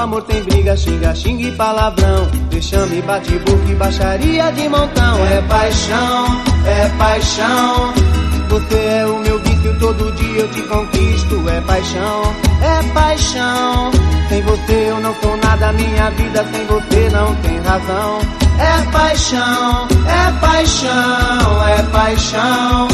amor tem briga, xinga, xinga e palavrão, deixame, bate-boca e baixaria de montão. É paixão, é paixão. Você é o meu vício, todo dia eu te conquisto. É paixão, é paixão. Sem você eu não sou nada, minha vida sem você não tem razão. É paixão, é paixão, é paixão.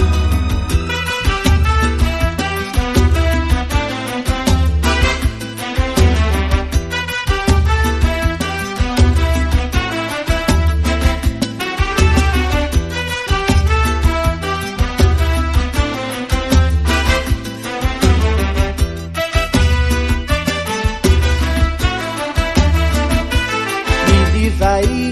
Diz aí,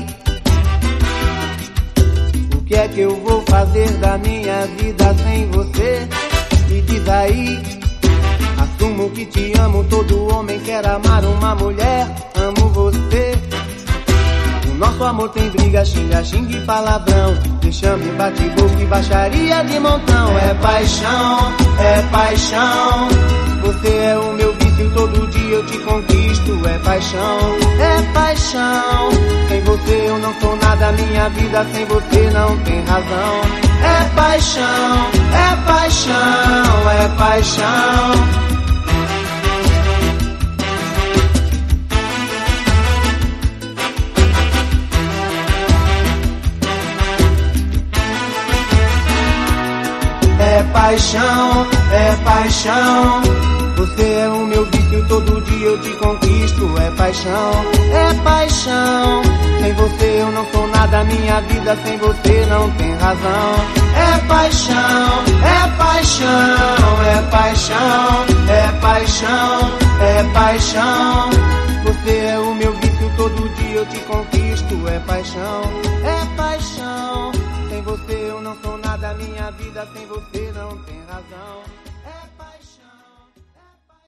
o que é que eu vou fazer da minha vida sem você? Me diz aí, assumo que te amo, todo homem quer amar uma mulher, amo você. O nosso amor tem briga, xinga, xinga e palavrão, deixame, bate-boca e baixaria de montão. É paixão, é paixão. Você é o meu vício, todo dia eu te conquisto. É paixão, é paixão. Sem você eu não sou nada, minha vida sem você não tem razão. É paixão, é paixão, é paixão. É paixão, é paixão. Você é o meu vício, todo dia eu te conquisto. É paixão, é paixão. Sem você eu não sou nada, minha vida sem você não tem razão. É paixão, é paixão, é paixão, é paixão, é paixão. Você é o meu vício, todo dia eu te conquisto. É paixão, é paixão. Sem você eu não sou nada, minha vida sem você não tem razão.